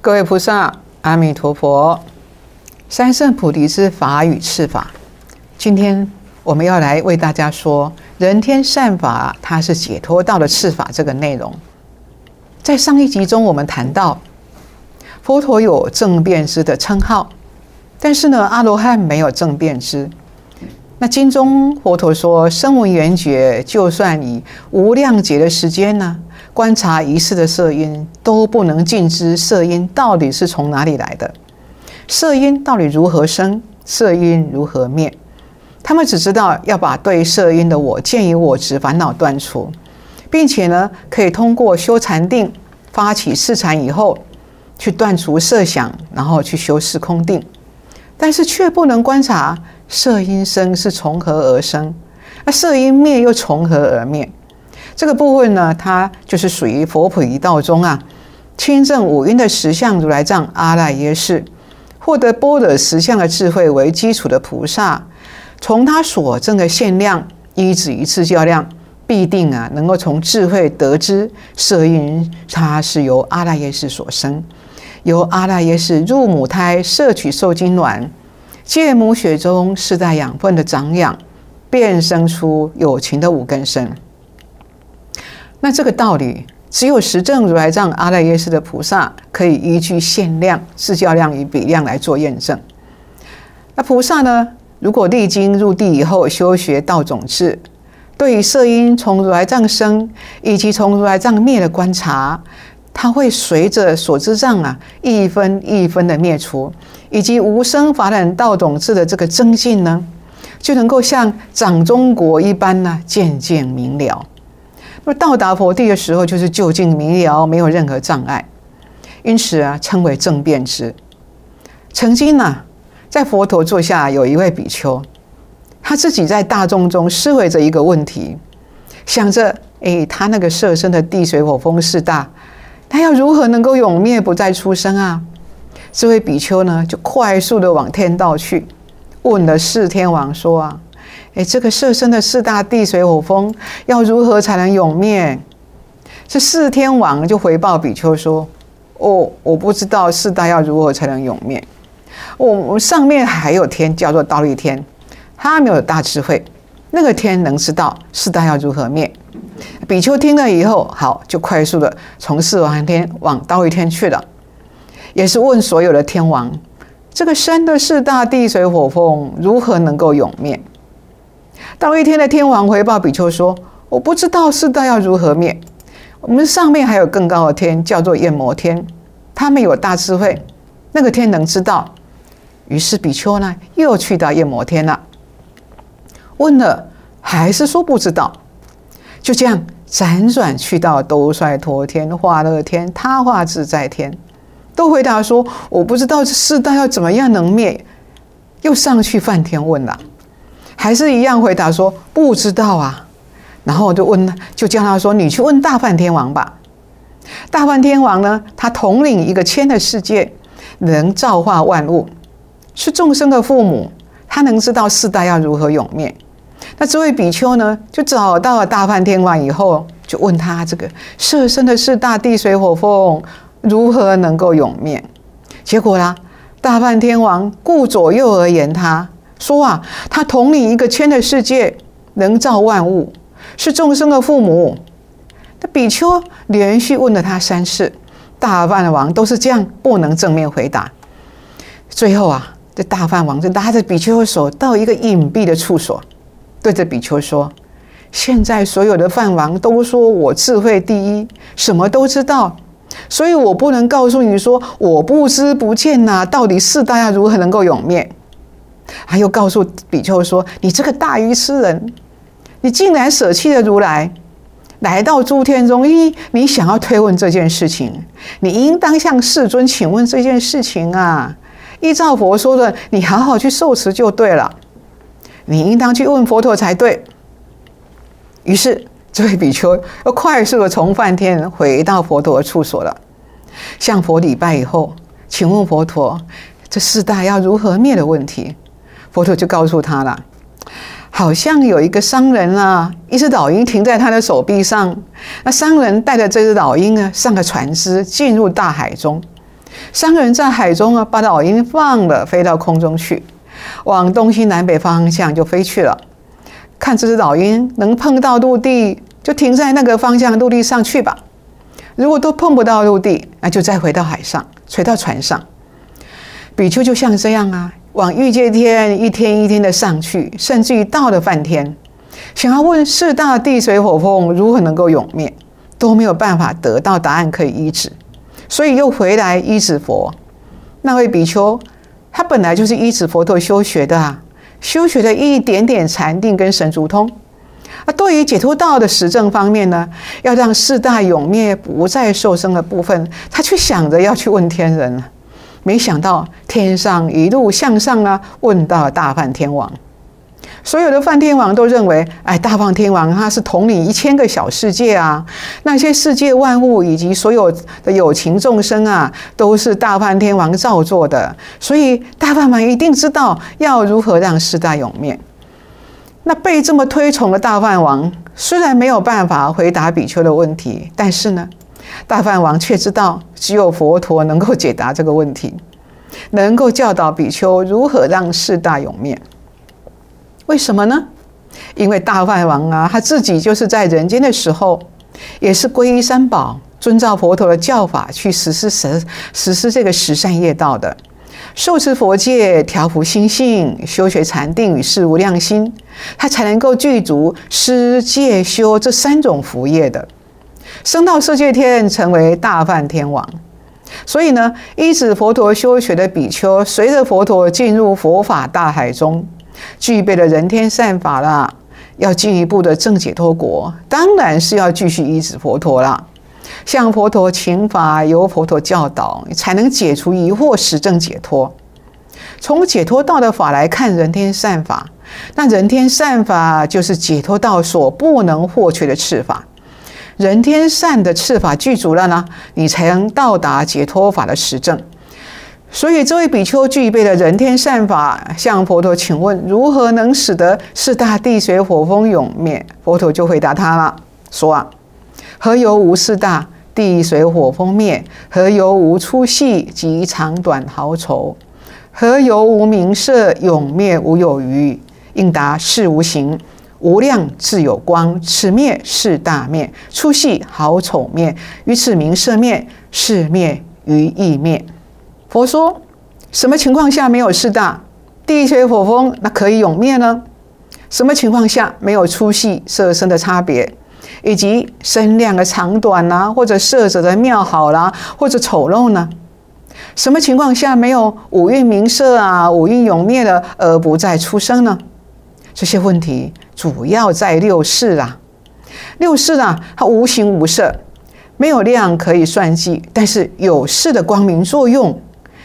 各位菩萨，阿弥陀佛。三圣菩提之法与次法，今天我们要来为大家说人天善法，它是解脱道的次法这个内容。在上一集中我们谈到佛陀有正遍知的称号，但是呢，阿罗汉没有正遍知。那经中佛陀说，声闻缘觉就算以无量劫的时间呢，观察一世的色音，都不能尽知色音到底是从哪里来的，色音到底如何生，色音如何灭。他们只知道要把对色音的我见于我执烦恼断除，并且呢，可以通过修禅定发起四禅以后，去断除色想，然后去修四空定，但是却不能观察色音生是从何而生，那色音灭又从何而灭。这个部分呢，它就是属于佛菩提道中亲证五蕴的实相如来藏阿赖耶识，获得般若实相的智慧为基础的菩萨，从他所证的限量依止一次较量，必定能够从智慧得知色音它是由阿赖耶识所生，由阿赖耶识入母胎摄取受精卵，借母血中四大养分的长养，便生出有情的五根身。那这个道理，只有实证如来藏阿赖耶识的菩萨，可以依据限量、自较量与比量来做验证。那菩萨呢，如果历经入地以后修学道种智，对于色音从如来藏生以及从如来藏灭的观察，它会随着所知障一分一分的灭除，以及无生法忍道种智的这个增进呢，就能够像掌中国一般渐渐明了。那么到达佛地的时候，就是究竟明了，没有任何障碍，因此称为正遍知。曾经在佛陀座下有一位比丘，他自己在大众中思维着一个问题，想着他那个色身的地水火风四大，他要如何能够永灭不再出生这位比丘呢，就快速的往天道去，问了四天王说这个色身的四大地水火风要如何才能永灭？这四天王就回报比丘说，我不知道四大要如何才能永灭。我们上面还有天叫做忉利天，他没有大智慧，那个天能知道四大要如何灭。比丘听了以后，好，就快速的从四王天往忉利天去了，也是问所有的天王，这个身的四大地水火风如何能够永灭？忉利天的天王回报比丘说，我不知道四大要如何灭。我们上面还有更高的天叫做焰摩天，他们有大智慧，那个天能知道。于是比丘呢又去到焰摩天了，问了还是说不知道，就这样辗转去到兜率陀天、化乐天、他化自在天，都回答说我不知道这四大要怎么样能灭。又上去梵天问了，还是一样回答说不知道然后就叫他说，你去问大梵天王吧。大梵天王呢，他统领一个千的世界，能造化万物，是众生的父母，他能知道四大要如何永灭。那这位比丘呢，就找到了大梵天王以后，就问他这个色身的四大地水火风如何能够永灭。结果大梵天王顾左右而言他说他统领一个千的世界，能造万物，是众生的父母。那比丘连续问了他3次，大梵王都是这样，不能正面回答。最后这大梵王就拉着比丘的手到一个隐蔽的处所，对着比丘说，现在所有的梵王都说我智慧第一，什么都知道，所以我不能告诉你说我不知不见到底四大要如何能够永灭。他又告诉比丘说，你这个大愚痴人，你竟然舍弃了如来，来到诸天中，你想要推问这件事情，你应当向世尊请问这件事情依照佛说的，你好好去受持就对了，你应当去问佛陀才对。于是这位比丘又快速的从梵天回到佛陀的处所了，向佛礼拜以后，请问佛陀这四大要如何灭的问题。佛陀就告诉他了，好像有一个商人一只老鹰停在他的手臂上，那商人带着这只老鹰上了船只，进入大海中。 三个人在海中把老鹰放了，飞到空中去，往东西南北方向就飞去了。看这只老鹰能碰到陆地，就停在那个方向陆地上去吧。如果都碰不到陆地，那就再回到海上，回到船上。比丘就像这样往欲界天一天一天的上去，甚至于到了梵天，想要问四大地水火风如何能够永灭，都没有办法得到答案可以医治，所以又回来依止佛。那位比丘，他本来就是依止佛陀修学的修学的一点点禅定跟神足通。对于解脱道的实证方面呢，要让四大永灭不再受生的部分，他却想着要去问天人了。没想到天上一路向上问到了大梵天王。所有的梵天王都认为，大梵天王他是统领1000个小世界那些世界万物以及所有的有情众生都是大梵天王造作的，所以大梵王一定知道要如何让四大永灭。那被这么推崇的大梵王，虽然没有办法回答比丘的问题，但是呢，大梵王却知道只有佛陀能够解答这个问题，能够教导比丘如何让四大永灭。为什么呢？因为大梵王他自己就是在人间的时候，也是皈依三宝，遵照佛陀的教法去实施这个十善业道的，受持佛戒，调伏心性，修学禅定与事无量心，他才能够具足施戒修这3种福业的，升到色界天，成为大梵天王。所以呢，依止佛陀修学的比丘，随着佛陀进入佛法大海中，具备了人天善法了，要进一步的证解脱国，当然是要继续依止佛陀了，向佛陀请法，由佛陀教导，才能解除疑惑，实证解脱。从解脱道的法来看人天善法，那人天善法就是解脱道所不能或缺的次法。人天善的次法具足了呢，你才能到达解脱法的实证。所以这位比丘具备了人天善法，向佛陀请问如何能使得四大地水火风永灭。佛陀就回答他了，说何由无四大地水火风灭？何由无粗细及长短毫绸？何由无名色永灭无有余？应答是无形，无量自有光，此灭是大灭，粗细毫丑灭，于此名色灭，是灭于意灭。佛说，什么情况下没有四大地水火风那可以永灭呢？什么情况下没有粗细色身的差别，以及身量的长短或者色泽的妙好或者丑陋呢？什么情况下没有五蕴名色五蕴永灭了而不再出生呢？这些问题主要在六识六识它无形无色，没有量可以算计，但是有识的光明作用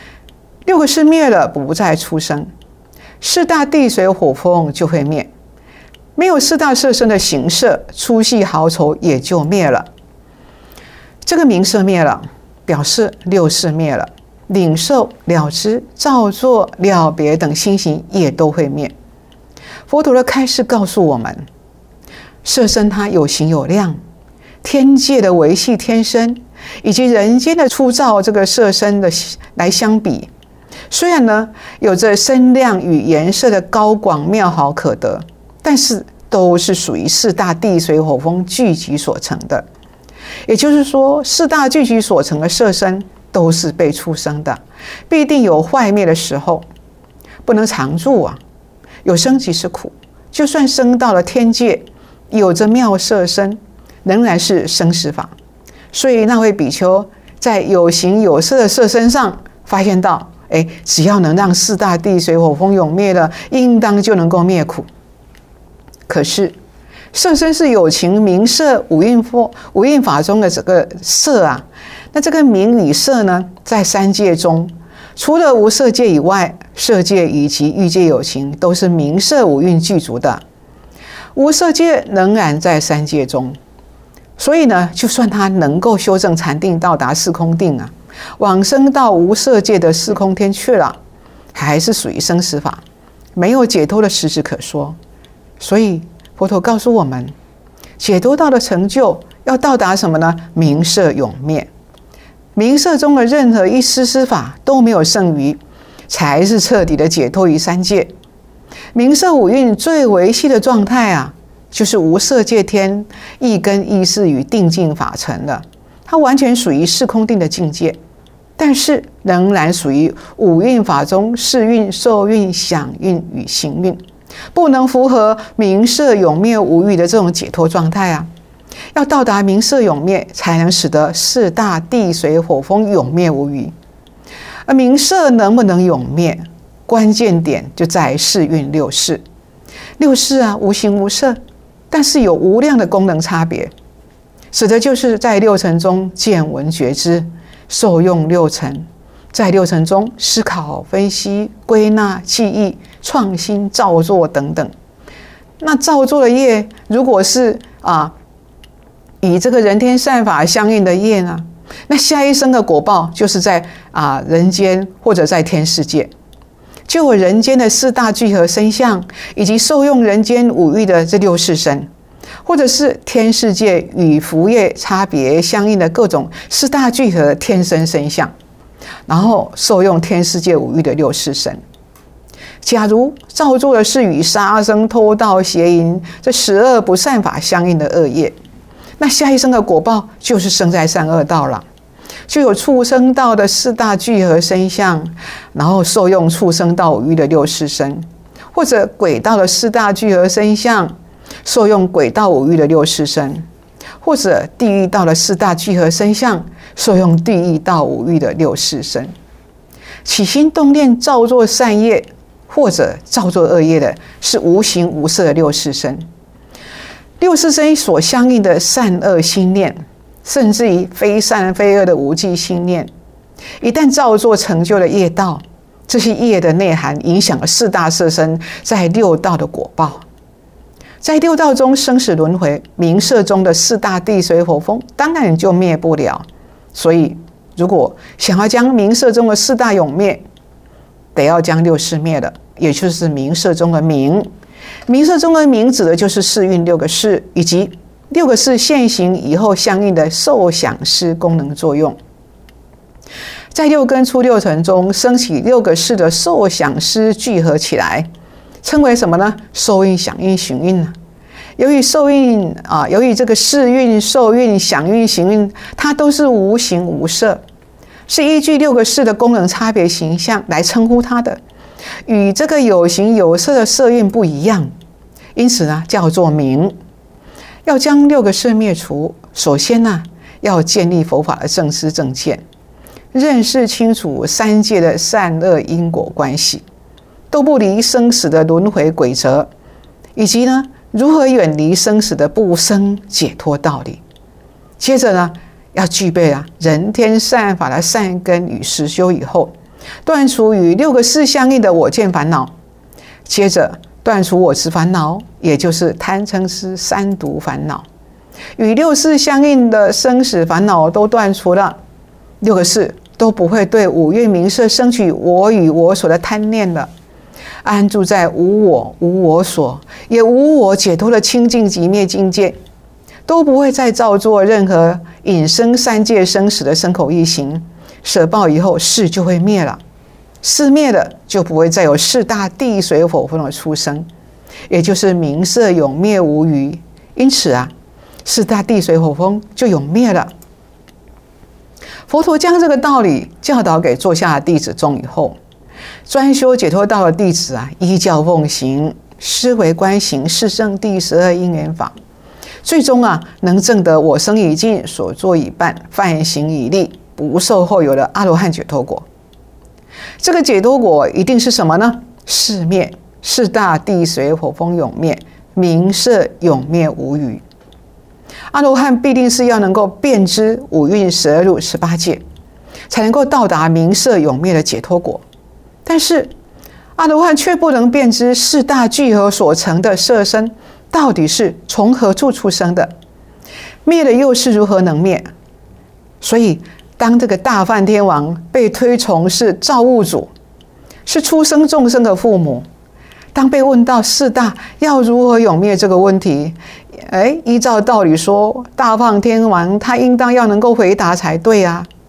，6个识灭了不再出生，四大地水火风就会灭，没有四大色身的形色，粗细毫绸也就灭了。这个名色灭了，表示六识灭了，领受、了知、造作、了别等心行也都会灭。佛陀的开示告诉我们，色身它有形有量，天界的维系天身以及人间的粗糙这个色身的来相比，虽然呢有着身量与颜色的高广妙好可得，但是都是属于四大地水火风聚集所成的。也就是说，四大聚集所成的色身都是被畜生的，必定有坏灭的时候，不能常住有生即是苦，就算升到了天界，有着妙色身，仍然是生死法。所以那位比丘在有形有色的色身上发现到，只要能让四大地水火风永灭了，应当就能够灭苦。可是色身是有情名色五蕴法中的这个色那这个名与色呢，在三界中，除了无色界以外，色界以及欲界有情都是名色五蕴具足的，无色界仍然在三界中。所以呢，就算他能够修正禅定，到达四空定往生到无色界的四空天去了，还是属于生死法，没有解脱的实质可说。所以佛陀告诉我们，解脱道的成就要到达什么呢？名色永灭。 冥色中的任何一丝法都没有剩余，才是彻底的解脱于三界。冥色五蕴最维系的状态啊，就是无色界天一根一识与定境法成了，它完全属于事空定的境界，但是仍然属于五蕴法中识蕴、受蕴、想蕴与行蕴，不能符合冥色永灭无余的这种解脱状态啊。要到达冥色永灭，才能使得四大地水火风永灭无余。而冥色能不能永灭，关键点就在识蕴六识。六识啊，无形无色，但是有无量的功能差别，使得就是在六尘中见闻觉知，受用六尘，在六尘中思考、分析、归纳、记忆、创新、造作等等。那造作的业，如果是以这个人天善法相应的业呢，那下一生的果报就是在人间或者在天世界，就有人间的四大聚合身相，以及受用人间五欲的这六识身，或者是天世界与福业差别相应的各种四大聚合的天生身相，然后受用天世界五欲的六识身。假如造作的是与杀生、偷盗、邪淫这12不善法相应的恶业，那下一生的果报就是生在善恶道了，就有畜生道的四大聚合身相，然后受用畜生道五欲的六识身，或者鬼道的四大聚合身相，受用鬼道五欲的六识身，或者地狱道的四大聚合身相，受用地狱道五欲的六识身。起心动念造作善业或者造作恶业的，是无形无色的六识身。六识身所相应的善恶心念，甚至于非善非恶的无记心念，一旦造作成就了业道，这些业的内涵影响了四大色身在六道的果报。在六道中生死轮回，冥色中的四大地水火风当然就灭不了。所以如果想要将冥色中的四大永灭，得要将六识灭了，也就是冥色中的冥。冥色中的冥指的就是识蕴六个识，以及六个识现行以后相应的受想思功能作用。在六根出六尘中升起六个识的受想思聚合起来，称为什么呢？受蕴、想蕴、行蕴呢？由于这个识蕴、受蕴、想蕴、行蕴，它都是无形无色，是依据六个识的功能差别形象来称呼它的，与这个有形有色的色蕴不一样，因此呢，叫做冥。要将六个识灭除，首先呢，要建立佛法的正知正见，认识清楚三界的善恶因果关系，都不离生死的轮回规则，以及呢，如何远离生死的不生解脱道理。接着呢，要具备人天善法的善根与实修以后，断除与六个识相应的我见烦恼，接着断除我执烦恼，也就是贪嗔痴三毒烦恼，与六识相应的生死烦恼都断除了，六个识都不会对五蕴冥色生起我与我所的贪念了，安住在无我无我所也无我解脱的清净寂灭境界，都不会再造作任何引生三界生死的身口意行，舍报以后识就会灭了，识灭了就不会再有四大地水火风的出生，也就是冥色永灭无余。因此四大地水火风就永灭了。佛陀将这个道理教导给座下的弟子众以后，专修解脱道的弟子依教奉行，思维观行四圣谛12因缘法，最终能证得我生已尽，所作已办，梵行已立，不受后有的阿罗汉解脱果。这个解脱果一定是什么呢？是灭，四大地水火风永灭，冥色永灭无余。阿罗汉必定是要能够遍知五蕴12入18界，才能够到达冥色永灭的解脱果。但是阿罗汉却不能辨知四大聚合所成的色身到底是从何处出生的，灭了又是如何能灭？所以当这个大梵天王被推崇是造物主，是出生众生的父母，当被问到四大要如何永灭这个问题，依照道理说，大梵天王他应当要能够回答才对啊。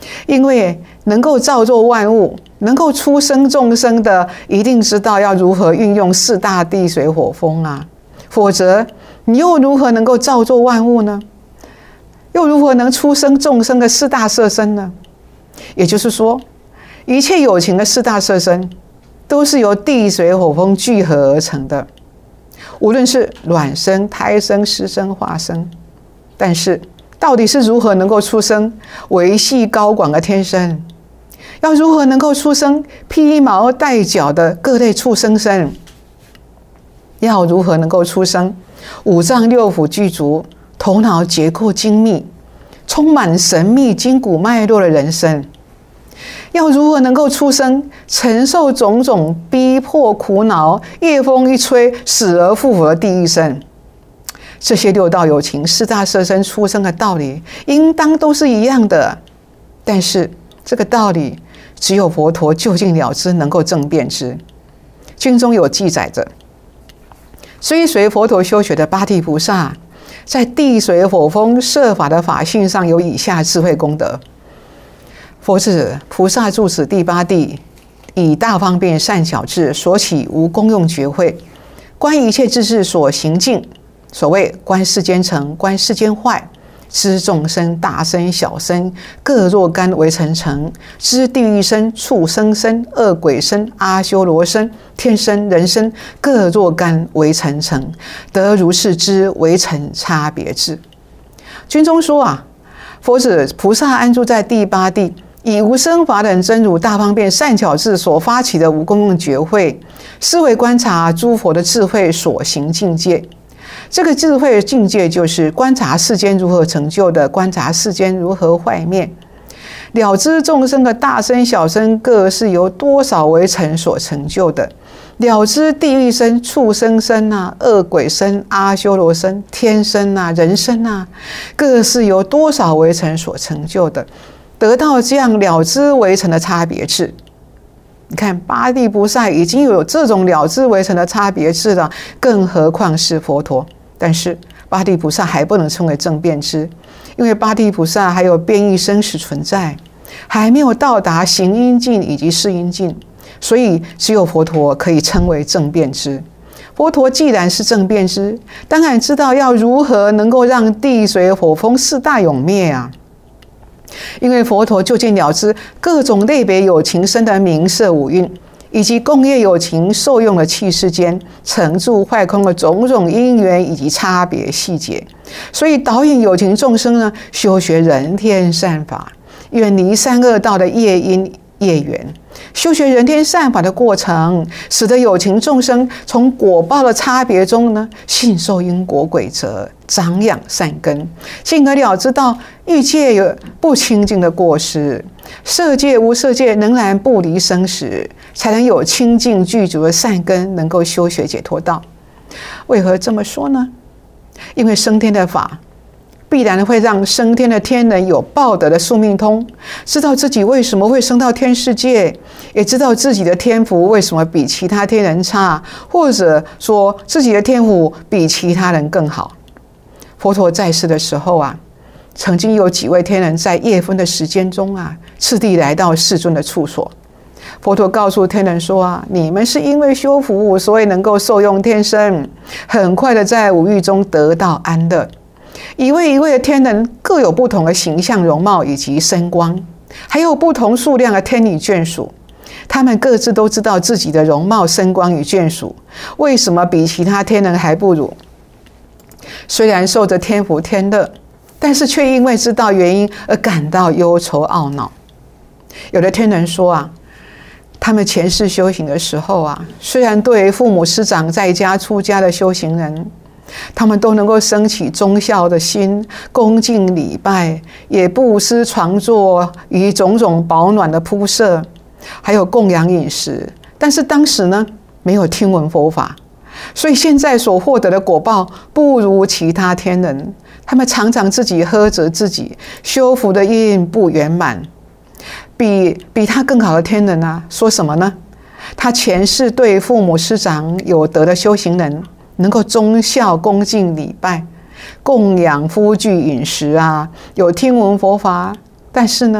因为能够造作万物，能够出生众生的，一定知道要如何运用四大地水火风啊，否则你又如何能够造作万物呢？又如何能出生众生的四大色身呢？也就是说，一切有情的四大色身都是由地水火风聚合而成的，无论是卵生、胎生、湿生、化生。但是到底是如何能够出生维系高广的天身？要如何能够出生披毛带角的各类畜生身？要如何能够出生五脏六腑具足、头脑结构精密、充满神秘筋骨脉络的人生？要如何能够出生承受种种逼迫苦恼、夜风一吹死而复活的地狱身？这些六道有情四大色身出生的道理应当都是一样的，但是这个道理只有佛陀究竟了知，能够正辩之。经中有记载着，追随佛陀修学的八地菩萨，在地水火风摄法的法性上有以下智慧功德。佛子菩萨住此第八地，以大方便善巧智所起无功用觉慧，观一切智智所行境。所谓观世间成，观世间坏，知众生大生小生各若干为成成，知地狱身、畜生身、恶鬼身、阿修罗身、天身、人身各若干为成成，得如是知为成差别智。经中说啊，佛子菩萨安住在第八地，以无生法忍真如大方便善巧智所发起的无功用觉慧，思维观察诸佛的智慧所行境界。这个智慧的境界就是观察世间如何成就的，观察世间如何坏灭，了知众生的大生小生各是由多少为成所成就的，了知地狱身、畜生身啊、恶鬼身、阿修罗身、天身啊、人身啊，各是由多少为成所成就的，得到这样了知为成的差别智。你看八地菩萨已经有这种了知为成的差别智了，更何况是佛陀。但是八地菩萨还不能称为正辩知，因为八地菩萨还有变异生死存在，还没有到达行因境以及事因境，所以只有佛陀可以称为正辩知。佛陀既然是正辩知，当然知道要如何能够让地水火风四大永灭啊。因为佛陀究竟了知各种类别有情身的名色五蕴，以及共业有情受用的气世间成住坏空的种种因缘以及差别细节，所以导引有情众生呢，修学人天善法，远离三恶道的业因业缘。修学人天善法的过程，使得有情众生从果报的差别中呢，信受因果轨则，长养善根，进而了知到欲界有不清净的过失，色界无色界仍然不离生死，才能有清净具足的善根，能够修学解脱道。为何这么说呢？因为升天的法必然会让升天的天人有报德的宿命通，知道自己为什么会升到天世界，也知道自己的天福为什么比其他天人差，或者说自己的天福比其他人更好。佛陀在世的时候啊，曾经有几位天人在夜分的时间中啊，次第来到世尊的处所。佛陀告诉天人说啊，你们是因为修福，所以能够受用天身，很快的在五欲中得到安乐。一位一位的天人各有不同的形象容貌以及身光，还有不同数量的天女眷属，他们各自都知道自己的容貌身光与眷属为什么比其他天人还不如。虽然受着天福天乐，但是却因为知道原因而感到忧愁懊恼。有的天人说啊，他们前世修行的时候啊，虽然对父母师长在家出家的修行人，他们都能够升起忠孝的心，恭敬礼拜，也布施床座与种种保暖的铺设，还有供养饮食。但是当时呢，没有听闻佛法，所以现在所获得的果报不如其他天人。他们常常自己呵责自己，修福的因不圆满。比他更好的天人啊，说什么呢？他前世对父母师长有德的修行人，能够忠孝恭敬礼拜，供养夫具饮食啊，有听闻佛法，但是呢，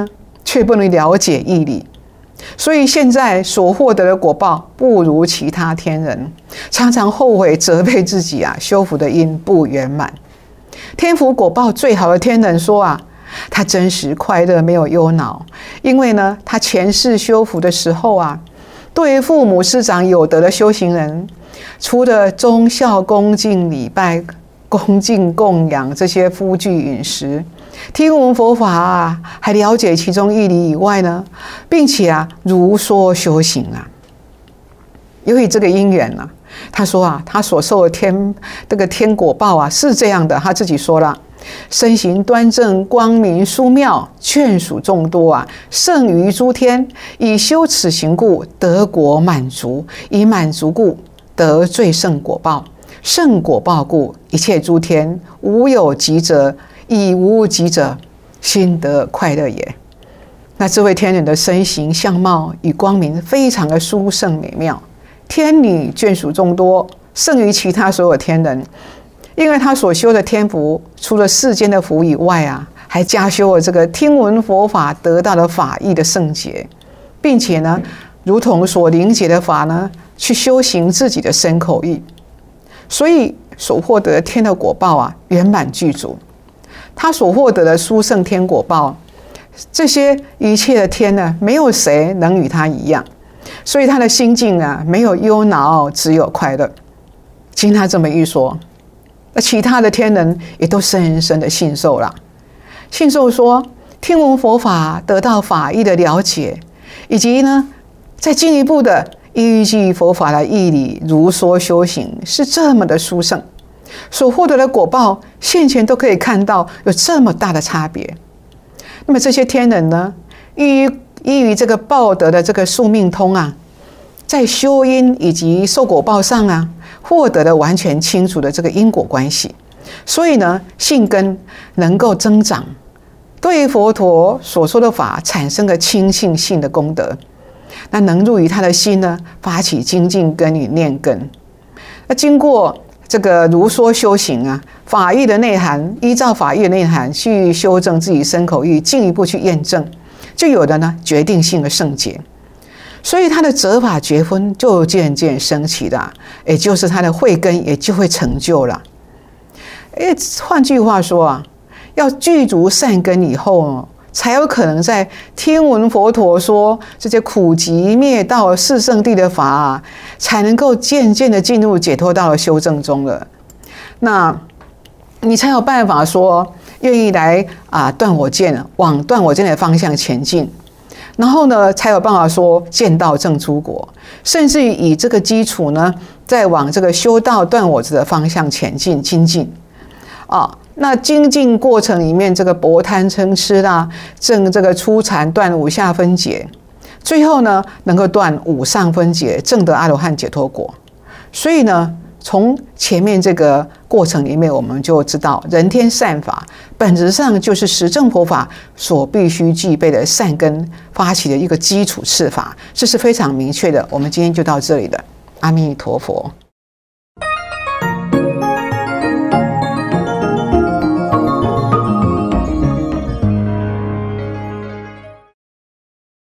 却不能了解义理，所以现在所获得的果报不如其他天人，常常后悔责备自己修福的因不圆满。天福果报最好的天人说他真实快乐，没有忧恼，因为呢，他前世修福的时候对父母师长有德的修行人，除了忠孝恭敬礼拜、恭敬供养这些夫具饮食，听闻佛法还了解其中义理以外呢，并且如说修行由于这个因缘他说他所受的天果报是这样的，他自己说了。身形端正，光明殊妙，眷属众多胜于诸天。以修此行故，得果满足；以满足故，得最胜果报。胜果报故，一切诸天无有极者，亦无极者，心得快乐也。那这位天人的身形相貌与光明非常的殊胜美妙，天女眷属众多，胜于其他所有天人。因为他所修的天福，除了世间的福以外还加修了这个听闻佛法得到的法义的圣洁，并且呢，如同所灵解的法呢，去修行自己的身口意，所以所获得天的果报圆满具足。他所获得的殊胜天果报，这些一切的天呢，没有谁能与他一样，所以他的心境没有忧恼，只有快乐。经他这么一说，那其他的天人也都深深的信受了。信受说，听闻佛法得到法义的了解，以及呢，再进一步的依据佛法的义理如说修行，是这么的殊胜，所获得的果报现前都可以看到有这么大的差别。那么这些天人呢，依于这个报德的这个宿命通在修因以及受果报上获得了完全清楚的这个因果关系，所以呢，信根能够增长，对佛陀所说的法产生了亲信性的功德，那能入于他的心呢，发起精进根与念根。那经过这个如说修行法义的内涵，依照法义的内涵去修正自己身口意，进一步去验证，就有了呢决定性的圣洁。所以他的择法觉分就渐渐升起了，也就是他的慧根也就会成就了。换句话说要具足善根以后才有可能在听闻佛陀说这些苦集灭道四圣谛的法才能够渐渐的进入解脱道的修正中了。那你才有办法说愿意来断我见，往断我见的方向前进。然后呢，才有办法说见道证诸国，甚至于以这个基础呢，再往这个修道断我执的方向前进精进那精进过程里面，这个薄贪嗔痴证这个初禅断五下分解，最后呢能够断五上分解，证得阿罗汉解脱果。所以呢，从前面这个过程里面，我们就知道人天善法本质上就是实证佛法所必须具备的善根发起的一个基础次法，这是非常明确的。我们今天就到这里了，阿弥陀佛。